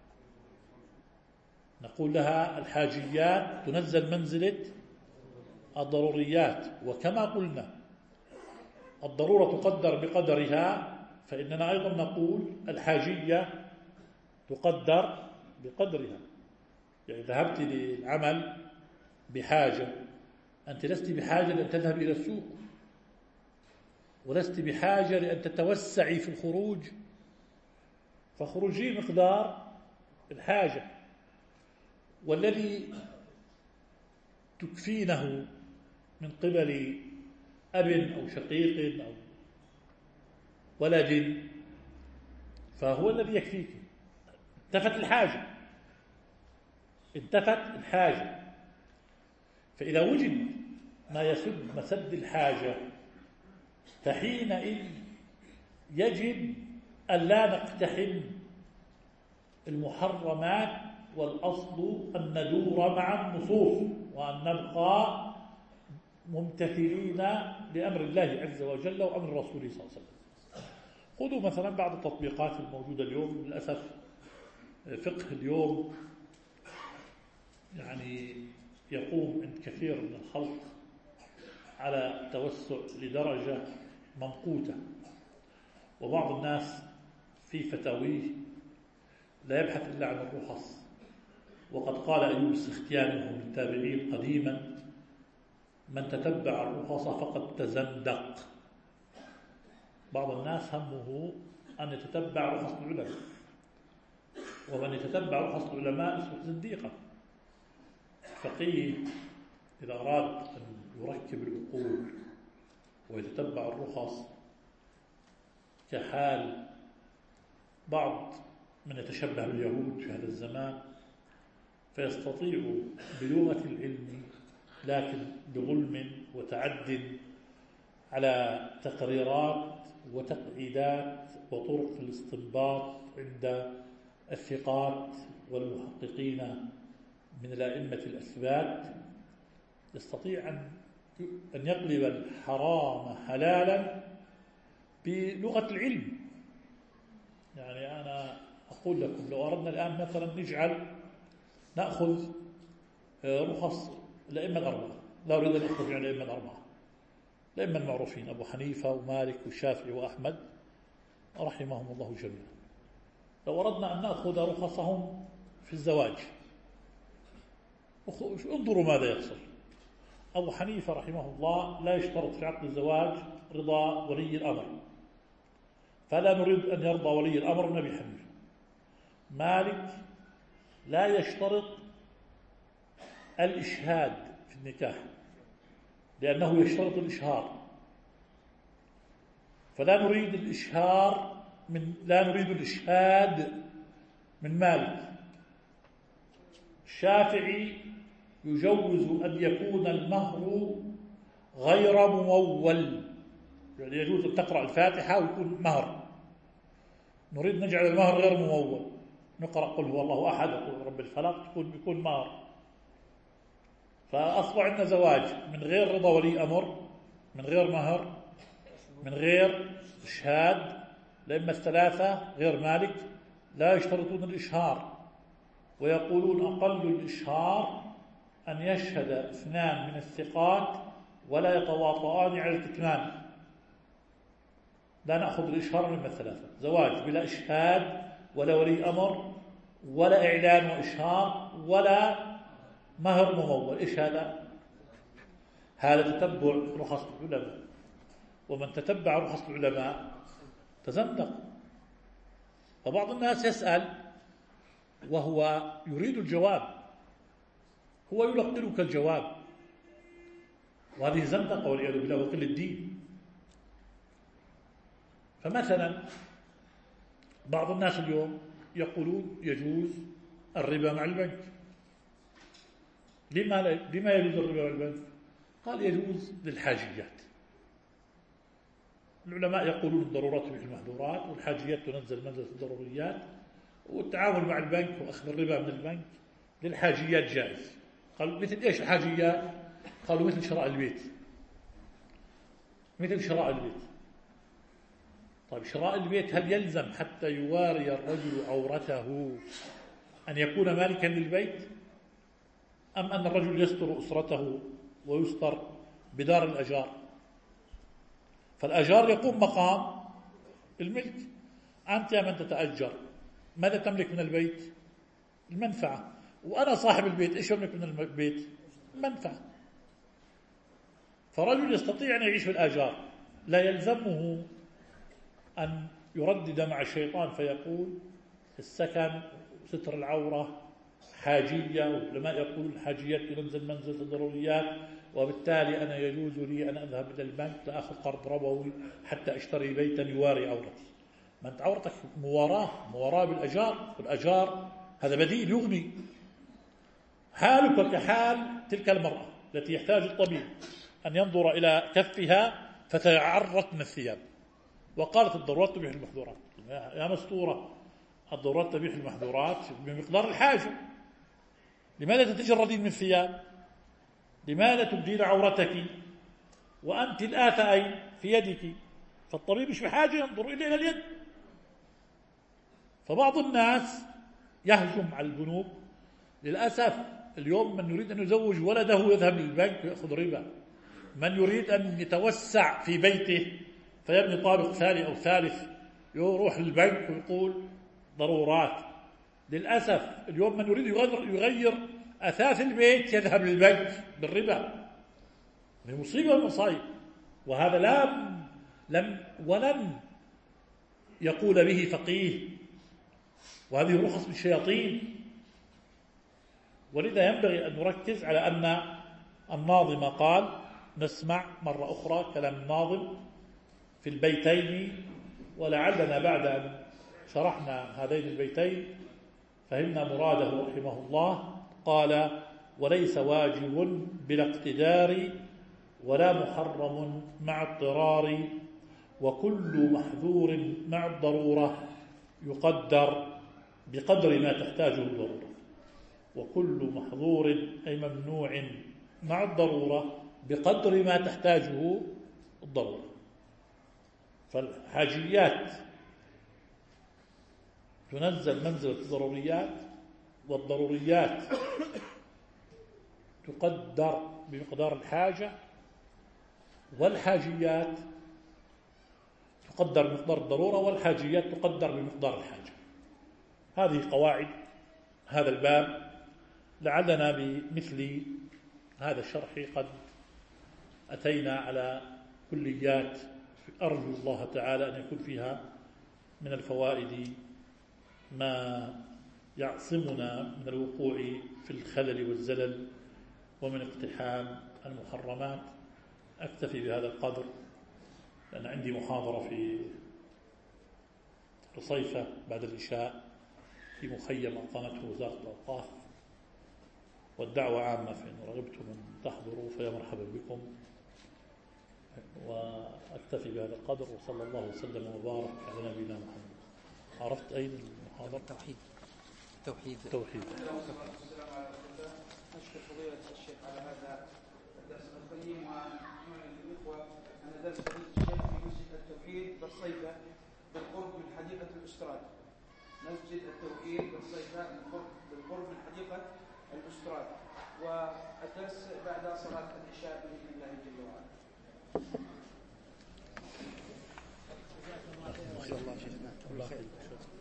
Speaker 1: نقول لها الحاجيات تنزل منزلة الضروريات، وكما قلنا الضرورة تقدر بقدرها، فإننا أيضا نقول الحاجية تقدر بقدرها. يعني ذهبت للعمل بحاجة، أنت لست بحاجة لأن تذهب إلى السوق، ولست بحاجة لأن تتوسعي في الخروج، فخروجي مقدار الحاجة، والذي تكفينه من قبل أب أو شقيق أو ولد فهو الذي يكفيك. انتفت الحاجة، انتفت الحاجة. فإذا وجد ما يسد مسد الحاجة فحينئذ يجب أن لا نقتحم المحرمات، والأصل أن ندور مع النصوص وأن نبقى ممتثلين لأمر الله عز وجل وأمر رسوله صلى الله عليه وسلم. خذوا مثلا بعض التطبيقات الموجودة اليوم. للأسف فقه اليوم يعني يقوم عند كثير من الخلق على التوسع لدرجة ممقوتة، وبعض الناس في فتاويه لا يبحث إلا عن الرخص. وقد قال أيوب السختياني وهو من التابعين قديما: من تتبع الرخص فقد تزندق. بعض الناس همه أن يتتبع رخص العلماء، ومن يتتبع رخص العلماء يصبح زنديقا. الفقيه إذا أراد أن يركب العقول ويتتبع الرخص كحال بعض من يتشبه باليهود في هذا الزمان، فيستطيع بلغة العلم لكن بظلم وتعد على تقريرات وتقعيدات وطرق الاستنباط عند الثقات والمحققين من الأئمة الأثبات، يستطيع أن يقلب الحرام حلالا بلغة العلم. يعني أنا أقول لكم لو أردنا الآن مثلا نأخذ رخص الأئمة الأربعة، لا أريد أن أخرج عن الأئمة الأربعة، الأئمة المعروفين أبو حنيفة ومالك والشافعي وأحمد رحمهم الله جميعا. لو أردنا أن نأخذ رخصهم في الزواج، انظروا ماذا يحصل. أبو حنيفة رحمه الله لا يشترط في عقد الزواج رضا ولي الأمر، فلا نريد أن يرضى ولي الأمر النبي حنيفة. مالك لا يشترط الإشهاد في النكاح لأنه يشترط الإشهار، فلا نريد الإشهاد من مالك. الشافعي يجوز أن يكون المهر غير ممول، يعني يجوز أن تقرأ الفاتحة ويكون مهر. نريد نجعل المهر غير ممول، نقرأ قل هو الله أحد وقل رب الفلق يكون مهر. فأصبح عندنا زواج من غير رضا ولي أمر، من غير مهر، من غير إشهاد. الأئمة الثلاثة غير مالك لا يشترطون الإشهار، ويقولون أقل الإشهار أن يشهد 2 من الثقات ولا يتواطئان على الكتمان. لا نأخذ الإشهار من الثلاثة. زواج بلا إشهاد ولا ولي أمر ولا إعلان وإشهار ولا مهر ممول. إيش هذا؟ هذا تتبع رخص العلماء، ومن تتبع رخص العلماء تزندق. فبعض الناس يسأل وهو يريد الجواب، هو يلقنك الجواب، وهذه زندقة والعياذ بالله وقل الدين. فمثلا بعض الناس اليوم يقولون يجوز الربا مع البنك. لما يجوز الربا مع البنك؟ قال يجوز للحاجيات. العلماء يقولون الضرورات تبيح المحظورات، والحاجيات تنزل منزلة الضروريات، والتعامل مع البنك وأخذ الربا من البنك للحاجيات جائز. قالوا مثل إيش الحاجيات؟ قالوا مثل شراء البيت. مثل شراء البيت. طيب شراء البيت هل يلزم حتى يواري الرجل عورته أن يكون مالكا للبيت، أم أن الرجل يستر أسرته ويستر بدار الأجار؟ فالأجار يقوم مقام الملك. أنت يا من تتأجر ماذا تملك من البيت؟ المنفعة. وأنا صاحب البيت إيش أملك من البيت؟ المنفعة. فرجل يستطيع أن يعيش بالآجار، لا يلزمه أن يردد مع الشيطان فيقول السكن ستر العورة حاجية، والعلماء يقولون الحاجيات تنزل منزلة الضروريات، وبالتالي أنا يجوز لي أن أذهب إلى البنك لأخذ قرض ربوي حتى أشتري بيتا يواري عورتي. ما أنت عورتك مواراه بالأجار، والأجار هذا بديل يغني. حالك كحال تلك المرأة التي يحتاج الطبيب أن ينظر إلى كفها فتعرت من الثياب، وقالت الضرورات تبيح المحظورات. يا مستورة، الضرورات تبيح المحظورات بمقدار الحاجة. لماذا تتجردين من الثياب؟ لماذا تبدين عورتك وأنت الآفة أين؟ في يدك. فالطبيب مش بحاجة ينظر إلى اليد. فبعض الناس يهجم على البنوك. للأسف اليوم من يريد أن يزوج ولده يذهب للبنك ويأخذ ربا. من يريد أن يتوسع في بيته فيبني طابق ثاني أو ثالث يروح للبنك ويقول ضرورات. للأسف اليوم من يريد يغير أثاث البيت يذهب للبنك بالربا. من مصيبة المصايب، وهذا ولن يقول به فقيه، وهذه رخص للشياطين. ولذا ينبغي أن نركز على أن الناظم قال، نسمع مرة أخرى كلام الناظم في البيتين، ولعلنا بعد أن شرحنا هذين البيتين فهمنا مراده رحمه الله. قال: وليس واجب بلا اقتدار، ولا محرم مع اضطرار، وكل محذور مع الضرورة يقدر بقدر ما تحتاجه الضرورة. وكل محظور أي ممنوع مع الضرورة بقدر ما تحتاجه الضرورة. فالحاجيات تنزل منزلة الضروريات، والضروريات تقدر بمقدار الحاجة، والحاجيات تقدر بمقدار الضرورة، والحاجيات تقدر بمقدار الحاجة. هذه قواعد هذا الباب. لعلنا بمثل هذا الشرح قد أتينا على كليات أرجو الله تعالى أن يكون فيها من الفوائد ما يعصمنا من الوقوع في الخلل والزلل ومن اقتحام المحرمات. أكتفي بهذا القدر، لأن عندي محاضرة في رصيفة بعد العشاء في مخيم أقامته وزارة الأوقاف، والدعوة عامة، فإن رغبتم أن تحضروا فيا مرحبا بكم. وأكتفي بهذا القدر، وصلى الله وسلم وبارك على نبينا محمد. عرفت أين المحاضرة؟
Speaker 2: توحيد.
Speaker 3: أشكر فضيلة الشيخ على هذا الدرس القيم، ونعلم للإخوة أن درس فضيلة الشيخ في مسجد التوحيد بالصيفة بالقرب من حديقة الأستراد. مسجد التوحيد بالصيفة بالقرب من حديقة الأستراد، والدرس بعد صلاة العشاء بإذن الله جل وعلا.
Speaker 2: ما شاء الله شيخنا. الله خير.